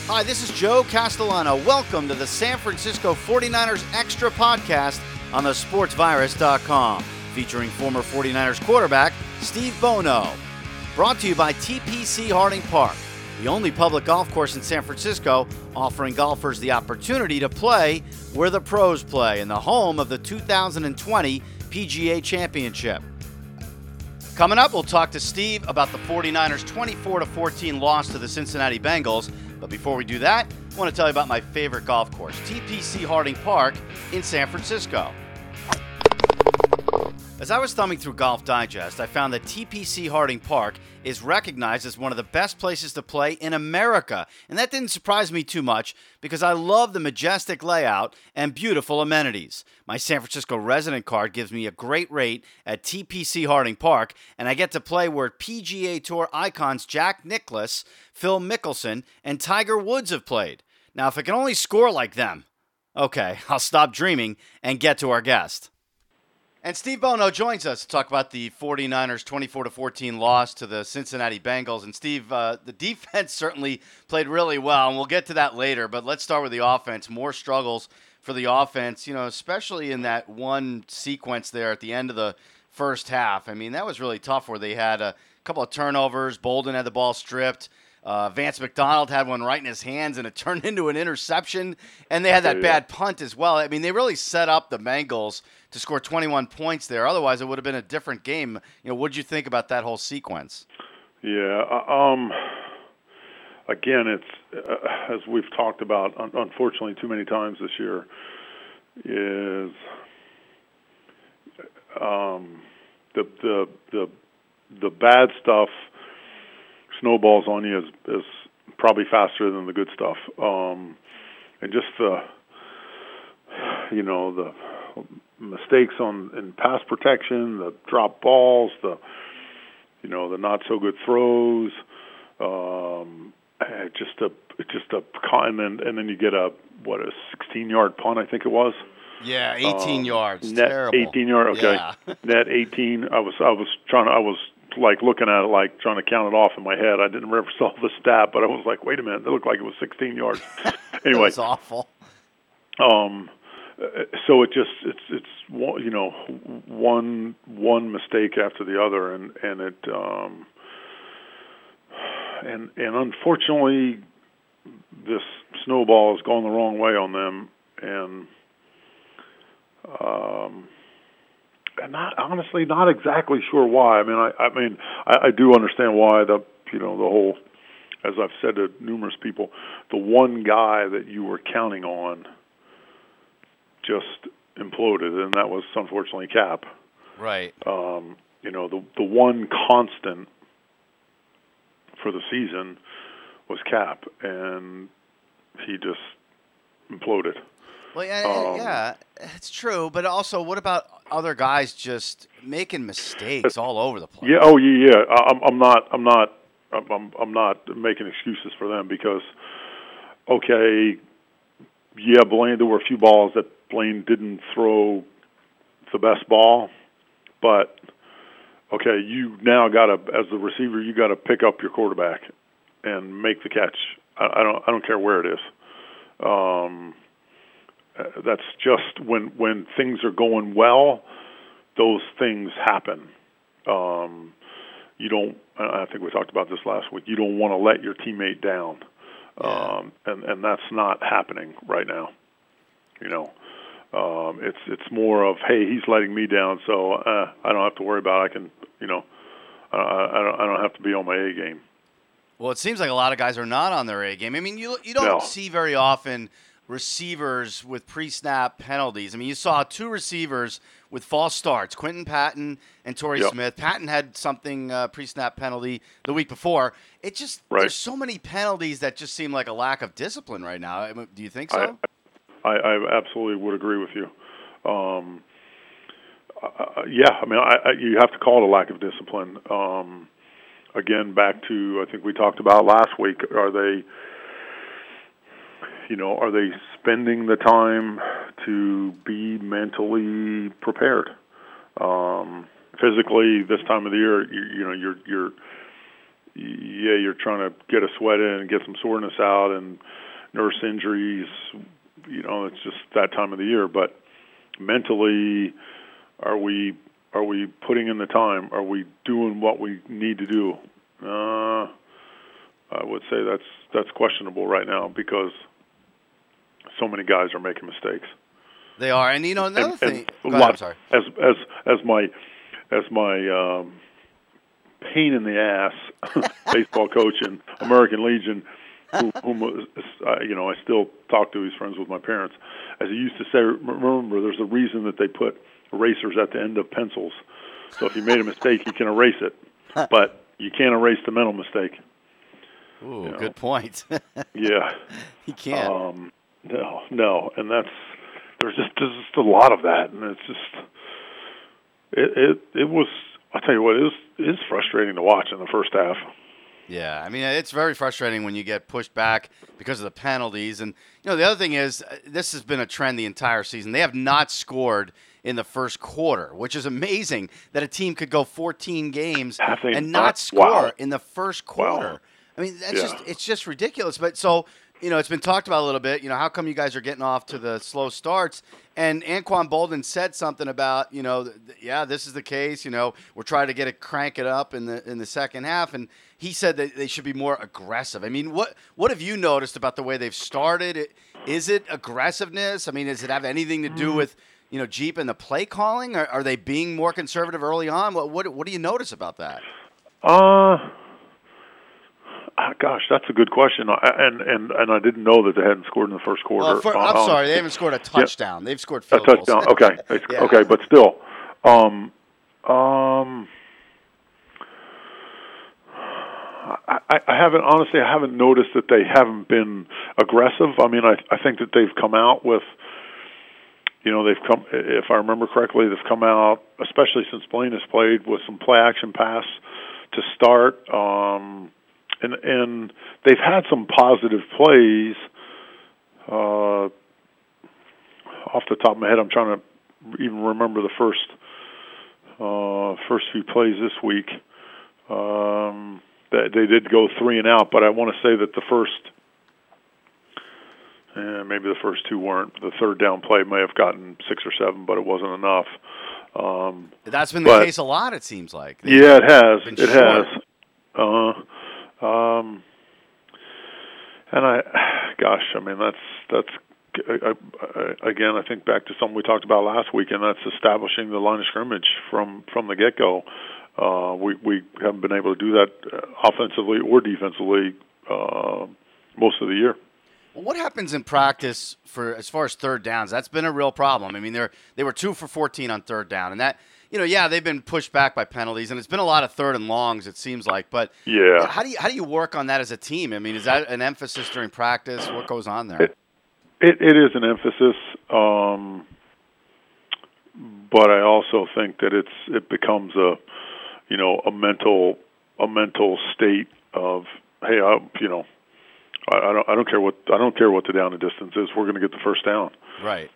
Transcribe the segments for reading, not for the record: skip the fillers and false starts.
Hi, this is Joe Castellano. Welcome to the San Francisco 49ers Extra Podcast on thesportsvirus.com, featuring former 49ers quarterback Steve Bono. Brought to you by TPC Harding Park, the only public golf course in San Francisco offering golfers the opportunity to play where the pros play, in the home of the 2020 PGA Championship. Coming up, we'll talk to Steve about the 49ers' 24-14 loss to the Cincinnati Bengals. But before we do that, I want to tell you about my favorite golf course, TPC Harding Park in San Francisco. As I was thumbing through Golf Digest, I found that TPC Harding Park is recognized as one of the best places to play in America. And that didn't surprise me too much because I love the majestic layout and beautiful amenities. My San Francisco resident card gives me a great rate at TPC Harding Park, and I get to play where PGA Tour icons Jack Nicklaus, Phil Mickelson, and Tiger Woods have played. Now, if I can only score like them, okay, I'll stop dreaming and get to our guest. And Steve Bono joins us to talk about the 49ers' 24-14 loss to the Cincinnati Bengals. And Steve, the defense certainly played really well, and we'll get to that later. But let's start with the offense. More struggles for the offense, especially in that one sequence there at the end of the first half. I mean, that was really tough where they had a couple of turnovers. Bolden had the ball stripped. Vance McDonald had one right in his hands, and it turned into an interception. And they had that bad punt as well. I mean, they really set up the Bengals to score 21 points there. Otherwise, it would have been a different game. What did you think about that whole sequence? Yeah. Again, it's as we've talked about, unfortunately, too many times this year, is the bad stuff snowballs on you is probably faster than the good stuff, and just the mistakes in pass protection, the drop balls, the not so good throws, and then you get a 16-yard punt, I think it was. Yeah, 18 yards. Net terrible. 18 yard. Okay. Yeah. Net 18. I was like looking at it, like trying to count it off in my head. I didn't ever saw the stat, but I was like, wait a minute, it looked like it was 16 yards. Anyway, it's awful. So it's one mistake after the other, and it and unfortunately this snowball has gone the wrong way on them, and not exactly sure why. I do understand why the whole, as I've said to numerous people, the one guy that you were counting on just imploded, and that was unfortunately Cap. Right. The one constant for the season was Cap, and he just imploded. Well, yeah, it's true. But also, what about other guys just making mistakes all over the place? Yeah. Oh, yeah. I'm not making excuses for them because, okay, yeah, Blaine. There were a few balls that Blaine didn't throw the best ball, but okay, you now got to, as the receiver, you got to pick up your quarterback and make the catch. I don't care where it is. That's just when things are going well, those things happen. You don't. I think we talked about this last week. You don't want to let your teammate down, and that's not happening right now. It's more of, hey, he's letting me down, so I don't have to worry about it. I can, I don't have to be on my A game. Well, it seems like a lot of guys are not on their A game. I mean, you don't see very often receivers with pre-snap penalties. I mean, you saw two receivers with false starts, Quentin Patton and Torrey Smith. Patton had something pre-snap penalty the week before. It just there's so many penalties that just seem like a lack of discipline right now. I mean, do you think so? I absolutely would agree with you. Yeah, I mean, you have to call it a lack of discipline. Again, back to I think we talked about last week. Are they spending the time to be mentally prepared? Physically, this time of the year, yeah, you're trying to get a sweat in and get some soreness out and nurse injuries. It's just that time of the year. But mentally, are we putting in the time? Are we doing what we need to do? I would say that's questionable right now because so many guys are making mistakes. They are, and another thing. Go ahead, I'm sorry. As my pain in the ass baseball coach in American Legion, whom I still talk to. He's friends with my parents. As he used to say, remember, there's a reason that they put erasers at the end of pencils. So if you made a mistake, you can erase it, but you can't erase the mental mistake. Ooh, good point. Yeah, you can't. No, and there's just a lot of that, and it's just it was. I'll tell you what, it is frustrating to watch in the first half. Yeah, I mean, it's very frustrating when you get pushed back because of the penalties. And, the other thing is, this has been a trend the entire season. They have not scored in the first quarter, which is amazing that a team could go 14 games and not score in the first quarter. Wow. I mean, it's just ridiculous. But so, it's been talked about a little bit, how come you guys are getting off to the slow starts? And Anquan Boldin said something about, this is the case. We're trying to crank it up in the second half. And he said that they should be more aggressive. I mean, what have you noticed about the way they've started? Is it aggressiveness? I mean, does it have anything to do with, Jeep and the play calling? Are they being more conservative early on? What do you notice about that? Gosh, that's a good question, and I didn't know that they hadn't scored in the first quarter. Well, I'm sorry, they haven't scored a touchdown. Yeah. They've scored field goals. A touchdown. Okay, yeah. Okay, but still, I haven't noticed that they haven't been aggressive. I mean, I think that they've come out with, if I remember correctly, they've come out, especially since Blaine has played, with some play action pass to start. And they've had some positive plays. Off the top of my head, I'm trying to even remember the first few plays this week. They did go 3 and out, but I want to say that the maybe the first 2 weren't. The third down play may have gotten 6 or 7, but it wasn't enough. That's been the case a lot, it seems like. Yeah, it has. It has. And I mean, that's again, I think back to something we talked about last week, and that's establishing the line of scrimmage from the get-go. We haven't been able to do that offensively or defensively most of the year. Well, what happens in practice as far as third downs? That's been a real problem. I mean, they were 2 for 14 on third down, and that, they've been pushed back by penalties, and it's been a lot of third and longs, it seems like. But yeah, how do you work on that as a team? I mean, is that an emphasis during practice? What goes on there? It is an emphasis, but I also think that it becomes a mental state of, hey, I don't care what the down and distance is. We're going to get the first down. Right.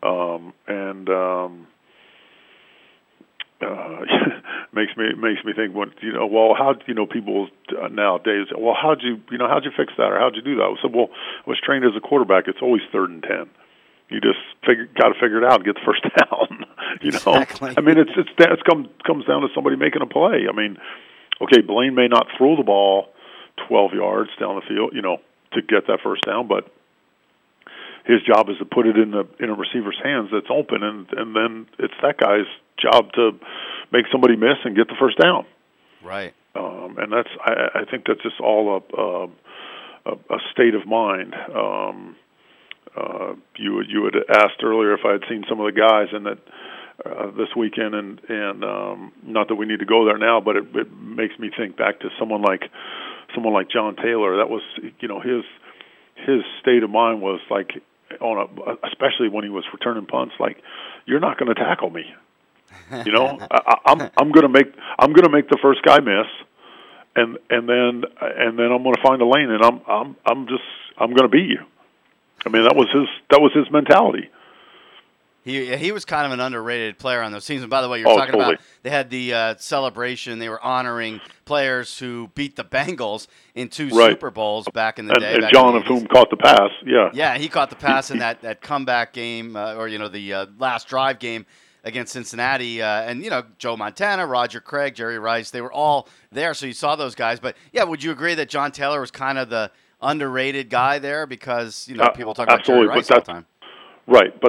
Makes me think, well, how people nowadays, well, how'd you fix that, or how'd you do that? I said, well, I was trained as a quarterback. It's always 3rd and 10. You just got to figure it out and get the first down. Exactly. I mean, it comes down to somebody making a play. I mean, okay, Blaine may not throw the ball 12 yards down the field, to get that first down, but his job is to put it in a receiver's hands that's open, and then it's that guy's job to make somebody miss and get the first down. Right. And I think that's just all a state of mind. You had asked earlier if I had seen some of the guys in that this weekend, and not that we need to go there now, but it makes me think back to someone like John Taylor. That was, his state of mind was like, especially when he was returning punts, like, you're not going to tackle me. I'm going to make the first guy miss, and then I'm going to find a lane, and I'm going to beat you. I mean, that was his mentality. He was kind of an underrated player on those teams. And by the way, you're Oh, talking totally. about they had the celebration. They were honoring players who beat the Bengals in 2 Right. Super Bowls back in the day, And back in the John of 80s. whom caught the pass. Yeah. Yeah, he caught the He, pass in he, that comeback game, or the last drive game against Cincinnati, and Joe Montana, Roger Craig, Jerry Rice, they were all there, so you saw those guys. But yeah, would you agree that John Taylor was kind of the underrated guy there because people talk about Jerry absolutely. Rice all the time? Right.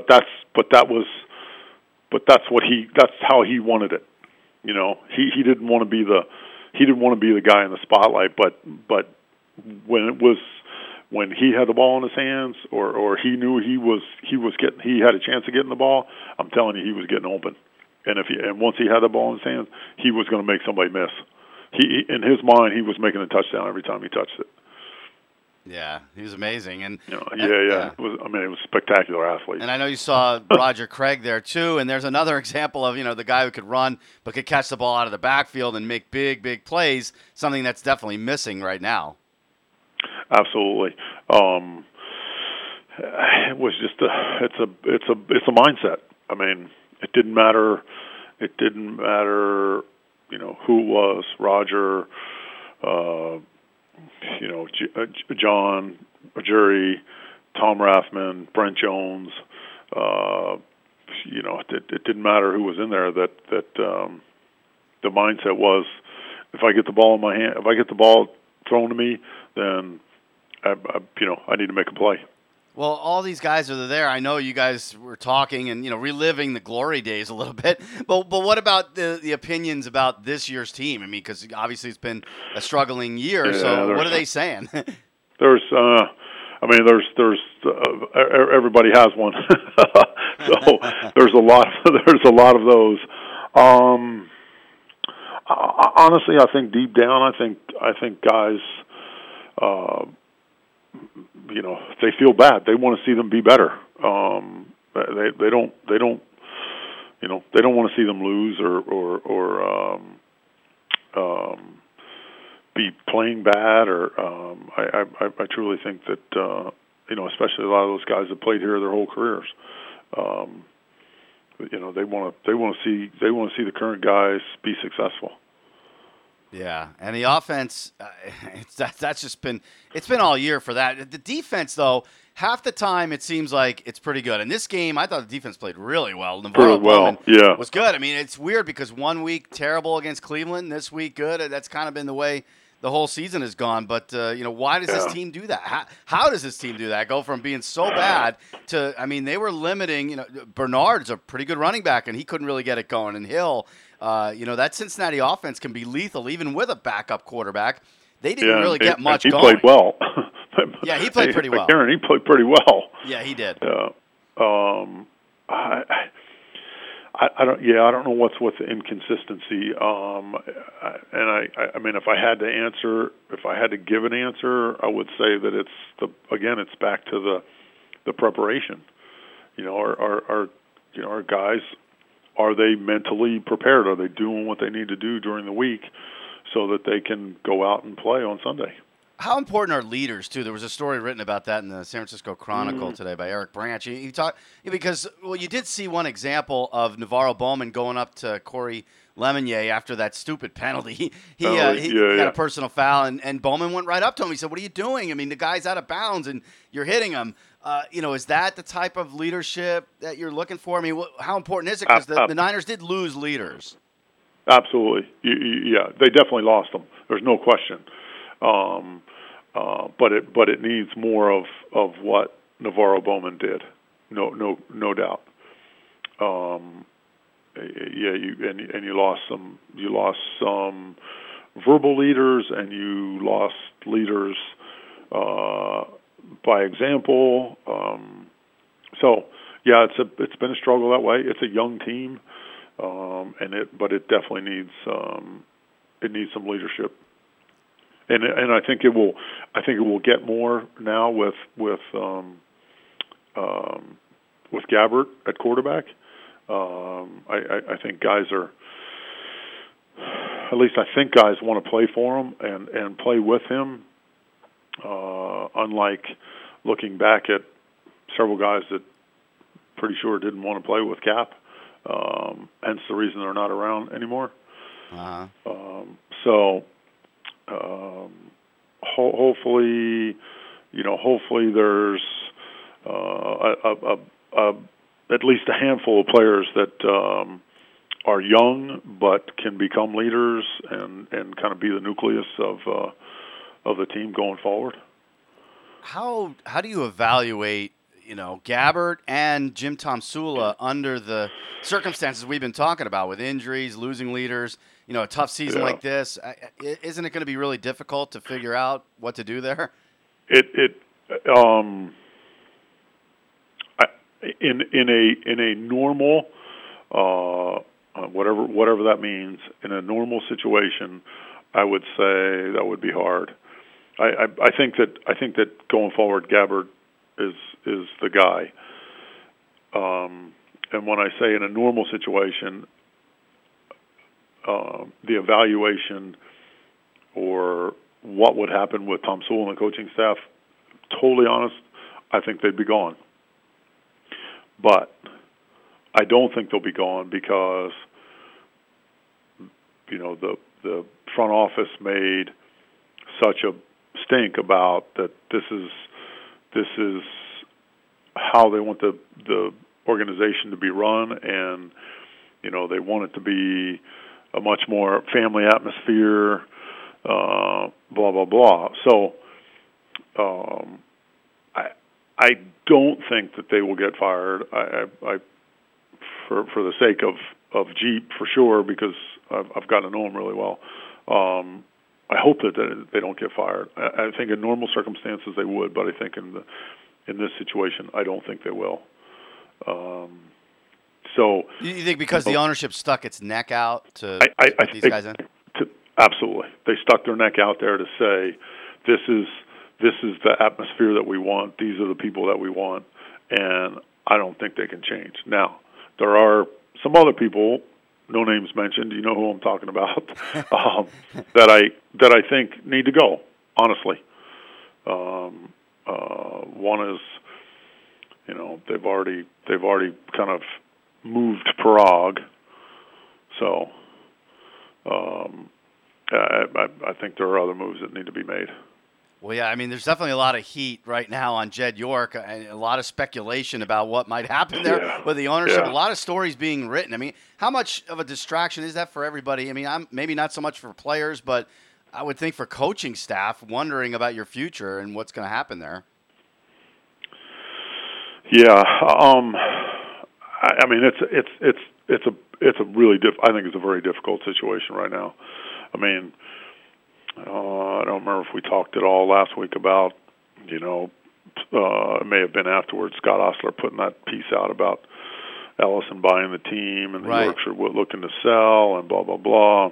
But that's how he wanted it. He didn't want to be the guy in the spotlight, but when he had the ball in his hands, or he knew he had a chance of getting the ball, I'm telling you, he was getting open. And once he had the ball in his hands, he was going to make somebody miss. In his mind, he was making a touchdown every time he touched it. Yeah, he was amazing, and yeah. It was a spectacular athlete. And I know you saw Roger Craig there too. And there's another example of the guy who could run but could catch the ball out of the backfield and make big plays. Something that's definitely missing right now. Absolutely. It was just it's a mindset. I mean, it didn't matter. It didn't matter. Who it was, Roger. John, Jerry, Tom Rathman, Brent Jones. It didn't matter who was in there. That the mindset was, if I get the ball in my hand, if I get the ball thrown to me, then I need to make a play. Well, all these guys are there. I know you guys were talking and reliving the glory days a little bit. But what about the opinions about this year's team? I mean, because obviously it's been a struggling year. Yeah, so what are they saying? There's everybody has one. So there's a lot of those. Honestly, I think deep down, I think guys, they feel bad. They want to see them be better. They don't want to see them lose or be playing bad. Or I truly think that especially a lot of those guys that played here their whole careers. They want to see the current guys be successful. Yeah, and the offense, that's just been all year for that. The defense, though, half the time it seems like it's pretty good. In this game, I thought the defense played really well. NaVorro Bowman was good. I mean, it's weird because 1 week terrible against Cleveland, this week good. That's kind of been the way the whole season has gone. But why does this team do that? How does this team do that? Go from being so bad to, I mean, they were limiting. Bernard's a pretty good running back, and he couldn't really get it going. And Hill. That Cincinnati offense can be lethal even with a backup quarterback. They didn't really get much going. He played well. Yeah, he played pretty well. Aaron, he played pretty well. Yeah, he did. I don't know what's with the inconsistency. I mean, if I had to give an answer, I would say that it's back to the preparation. Our guys, are they mentally prepared? Are they doing what they need to do during the week so that they can go out and play on Sunday? How important are leaders, too? There was a story written about that in the San Francisco Chronicle today by Eric Branch. He talked because, you did see one example of NaVorro Bowman going up to Corey Lemonnier after that stupid penalty. He had a personal foul, and Bowman went right up to him. He said, "What are you doing? I mean, the guy's out of bounds, and you're hitting him." Is that the type of leadership that you're looking for? I mean, how important is it? Because the Niners did lose leaders. Absolutely. Yeah, they definitely lost them. There's no question. But it needs more of what NaVorro Bowman did. No doubt. You lost some verbal leaders, and you lost leaders by example. It's been a struggle that way. It's a young team, but it definitely needs some leadership. And I think it will get more now with Gabbert at quarterback. I think guys want to play for him and play with him. Unlike looking back at several guys that pretty sure didn't want to play with Cap. Hence the reason they're not around anymore. Uh-huh. So hopefully, hopefully there's at least a handful of players that are young but can become leaders and kind of be the nucleus of the team going forward. How do you evaluate, Gabbert and Jim Tomsula under the circumstances we've been talking about with injuries, losing leaders, a tough season like this? Isn't it going to be really difficult to figure out what to do there? In a normal, whatever that means, in a normal situation, I would say that would be hard. I think that going forward, Gabbert is the guy. And when I say in a normal situation, the evaluation or what would happen with Tomsula and the coaching staff, totally honest, I think they'd be gone. But I don't think they'll be gone because, the front office made such a stink about that this is how they want the organization to be run, and they want it to be a much more family atmosphere, blah blah blah. So I don't think that they will get fired. I for the sake of Jeep for sure, because I've gotten to know him really well. I hope that they don't get fired. I think in normal circumstances they would, but I think in this situation, I don't think they will. So you think because the ownership stuck its neck out to put these guys in? Absolutely, they stuck their neck out there to say, this is the atmosphere that we want. These are the people that we want, and I don't think they can change. Now, there are some other people, no names mentioned, you know who I'm talking about, that I think need to go. Honestly, one is, they've already kind of moved Prague, so I think there are other moves that need to be made. Well, yeah, I mean, there's definitely a lot of heat right now on Jed York and a lot of speculation about what might happen there with the ownership. A lot of stories being written. I mean, how much of a distraction is that for everybody? I mean, maybe not so much for players, but I would think for coaching staff wondering about your future and what's going to happen there. Yeah, I mean, it's a really I think it's a very difficult situation right now. I mean, I don't remember if we talked at all last week about, it may have been afterwards, Scott Ostler putting that piece out about Ellison buying the team and the Yorkshire looking to sell and blah, blah, blah.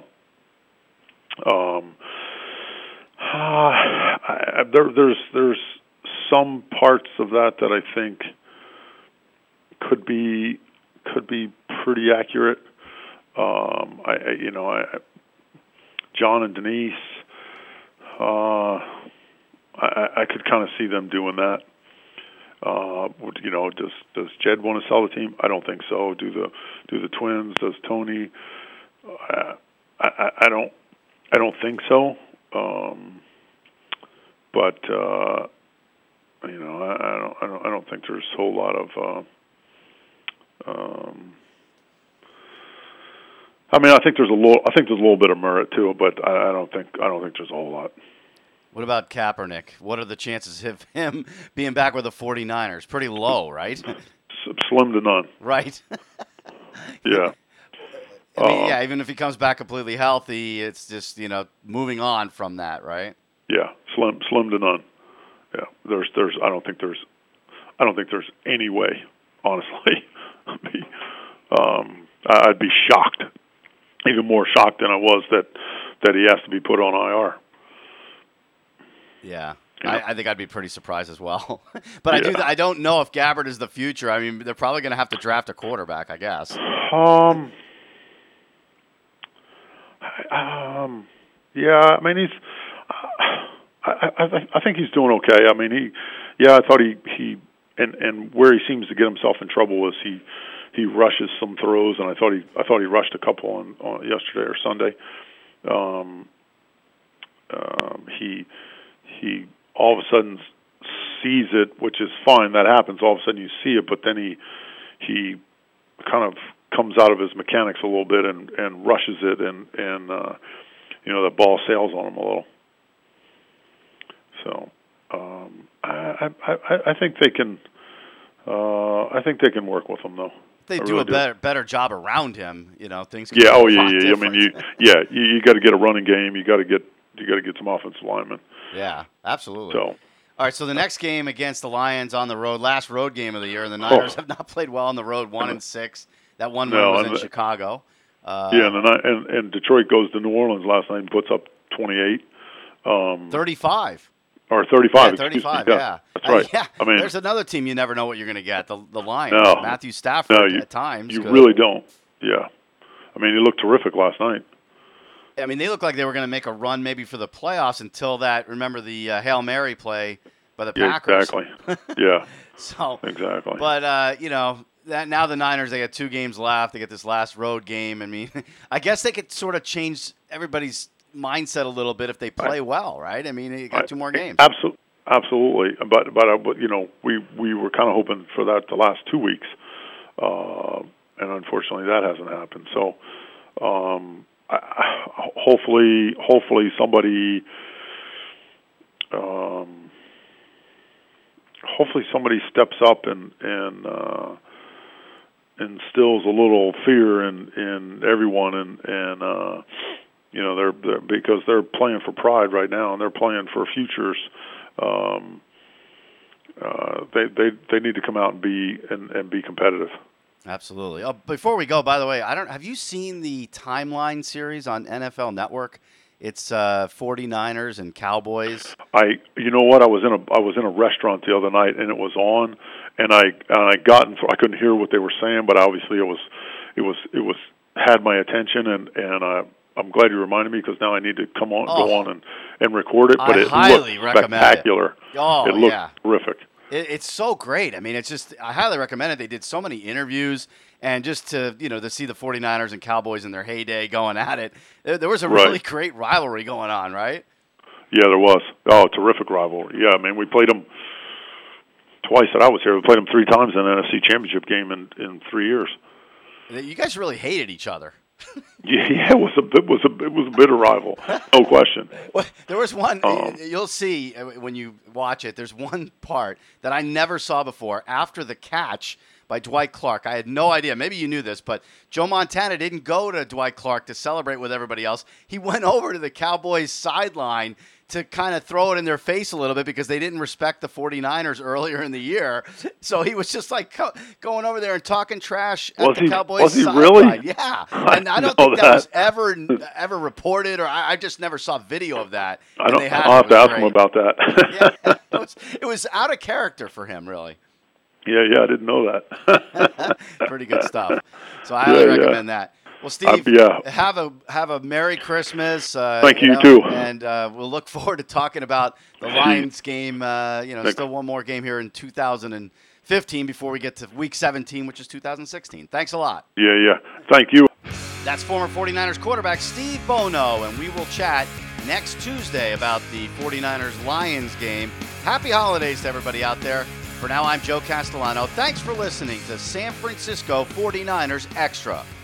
There's some parts of that I think could be pretty accurate. John and Denise, I could kind of see them doing that. Does Jed want to sell the team? I don't think so. Do the Twins? Does Tony? I don't think so. But I don't think there's a whole lot of. I think there's a little bit of merit to it, but I don't think there's a whole lot. What about Kaepernick? What are the chances of him being back with the 49ers? Pretty low, right? Slim to none. Right. Yeah. I mean, even if he comes back completely healthy, it's just, moving on from that, right? Yeah, slim to none. Yeah. I don't think there's any way, honestly. I'd be shocked. Even more shocked than I was that he has to be put on IR. Yeah, I think I'd be pretty surprised as well. But I don't know if Gabbert is the future. I mean, they're probably going to have to draft a quarterback, I guess. Yeah, I mean, I think he's doing okay. I mean, I thought he and where he seems to get himself in trouble is he rushes some throws, and I thought he rushed a couple on yesterday or Sunday. He all of a sudden sees it, which is fine. That happens. All of a sudden you see it, but then he kind of comes out of his mechanics a little bit and rushes it, and the ball sails on him a little. So I think they can. I think they can work with him though. They do a better job around him. Things. Yeah. Oh yeah. I mean, you got to get a running game. You got to get some offensive linemen. Yeah, absolutely. So. All right, so the next game against the Lions on the road, last road game of the year, and the Niners have not played well on the road, 1-6. That one win was in Chicago. And Detroit goes to New Orleans last night and puts up 28. 35. Or 35. Yeah, 35, yeah. That's right. Yeah, I mean, there's another team you never know what you're going to get, the Lions. No, Matthew Stafford at times. You really don't. Yeah. I mean, he looked terrific last night. I mean, they looked like they were going to make a run maybe for the playoffs until that, remember the Hail Mary play by the Packers. Exactly. Yeah. So exactly. But that now the Niners, they got 2 games left. They get this last road game. I mean, I guess they could sort of change everybody's mindset a little bit if they play well, right? I mean, you got 2 more games. Absolutely. But we were kind of hoping for that the last 2 weeks, and unfortunately that hasn't happened. So hopefully somebody. Hopefully somebody steps up and instills a little fear in everyone, and they're because they're playing for pride right now, and they're playing for futures. They need to come out and be competitive. Absolutely. Oh, before we go, by the way, have you seen the Timeline series on NFL Network? It's 49ers and Cowboys. You know what? I was in a restaurant the other night, and it was on, and I couldn't hear what they were saying, but obviously it was had my attention, and I'm glad you reminded me, because now I need to go on and record it. But it looked spectacular. It looked terrific. It's so great. I mean, I highly recommend it. They did so many interviews, and just to see the 49ers and Cowboys in their heyday going at it, there was a really great rivalry going on, right? Yeah, there was. Oh, terrific rivalry. Yeah, I mean, we played them twice that I was here. We played them 3 times in an NFC Championship game in 3 years. You guys really hated each other. Yeah, it was a bitter rival, no question. Well, there was one. You'll see when you watch it. There's one part that I never saw before. After the catch by Dwight Clark, I had no idea. Maybe you knew this, but Joe Montana didn't go to Dwight Clark to celebrate with everybody else. He went over to the Cowboys sideline to kind of throw it in their face a little bit, because they didn't respect the 49ers earlier in the year. So he was just like going over there and talking trash at the Cowboys sideline. Really? Yeah. And I don't think that was ever reported, or I just never saw video of that. I'll have to ask him about that. Yeah, it was out of character for him, really. Yeah, I didn't know that. Pretty good stuff. So I highly recommend that. Well, Steve, have a Merry Christmas. Thank you too. And we'll look forward to talking about the Lions game. Still one more game here in 2015 before we get to Week 17, which is 2016. Thanks a lot. Yeah. Thank you. That's former 49ers quarterback Steve Bono, and we will chat next Tuesday about the 49ers-Lions game. Happy holidays to everybody out there. For now, I'm Joe Castellano. Thanks for listening to San Francisco 49ers Extra.